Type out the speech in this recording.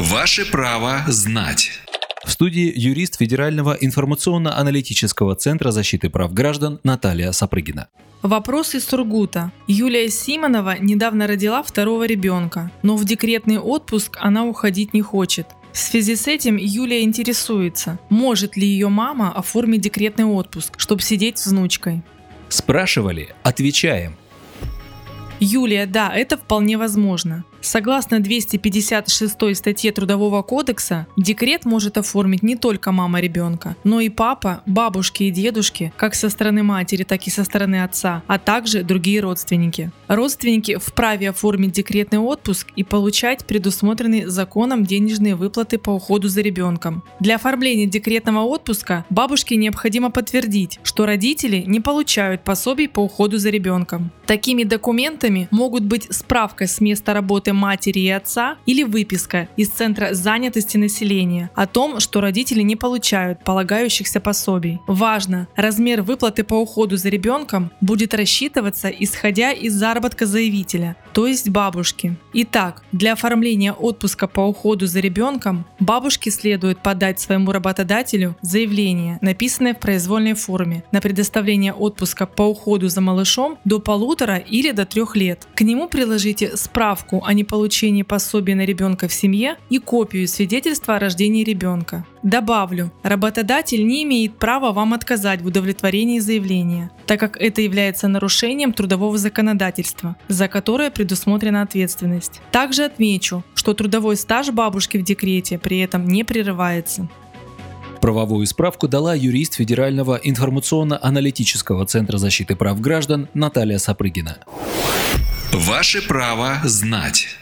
Ваше право знать. В студии юрист Федерального информационно-аналитического центра защиты прав граждан Наталья Сапрыгина. Вопрос из Сургута. Юлия Симонова недавно родила второго ребенка, но в декретный отпуск она уходить не хочет. В связи с этим Юлия интересуется, может ли ее мама оформить декретный отпуск, чтобы сидеть с внучкой. Спрашивали? Отвечаем. Юлия, да, это вполне возможно. Согласно 256 статье Трудового кодекса, декрет может оформить не только мама ребенка, но и папа, бабушки и дедушки, как со стороны матери, так и со стороны отца, а также другие родственники. Родственники вправе оформить декретный отпуск и получать предусмотренные законом денежные выплаты по уходу за ребенком. Для оформления декретного отпуска бабушке необходимо подтвердить, что родители не получают пособий по уходу за ребенком. Такими документами могут быть справка с места работы матери и отца или выписка из Центра занятости населения о том, что родители не получают полагающихся пособий. Важно, размер выплаты по уходу за ребенком будет рассчитываться исходя из заработка заявителя, то есть бабушки. Итак, для оформления отпуска по уходу за ребенком бабушке следует подать своему работодателю заявление, написанное в произвольной форме, на предоставление отпуска по уходу за малышом до 1,5 или до 3 лет. К нему приложите справку о неполучении пособия на ребенка в семье и копию свидетельства о рождении ребенка. Добавлю, работодатель не имеет права вам отказать в удовлетворении заявления, так как это является нарушением трудового законодательства, за которое предусмотрена ответственность. Также отмечу, что трудовой стаж бабушки в декрете при этом не прерывается. Правовую справку дала юрист Федерального информационно-аналитического центра защиты прав граждан Наталья Сапрыгина. Ваше право знать.